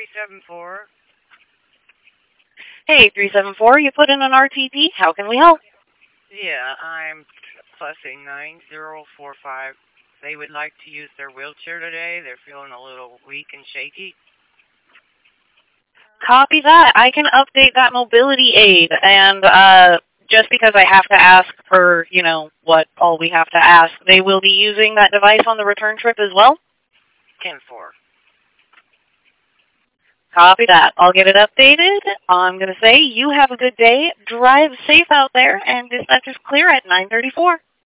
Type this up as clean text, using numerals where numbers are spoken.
374. Hey, 374, you put in an RTD. How can we help? Yeah, I'm fussing 9045. They would like to use their wheelchair today. They're feeling a little weak and shaky. Copy that. I can update that mobility aid. And just because I have to ask for, what all we have to ask, they will be using that device on the return trip as well? 104. Copy that. I'll get it updated. I'm going to say you have a good day. Drive safe out there, and dispatch is clear at 934.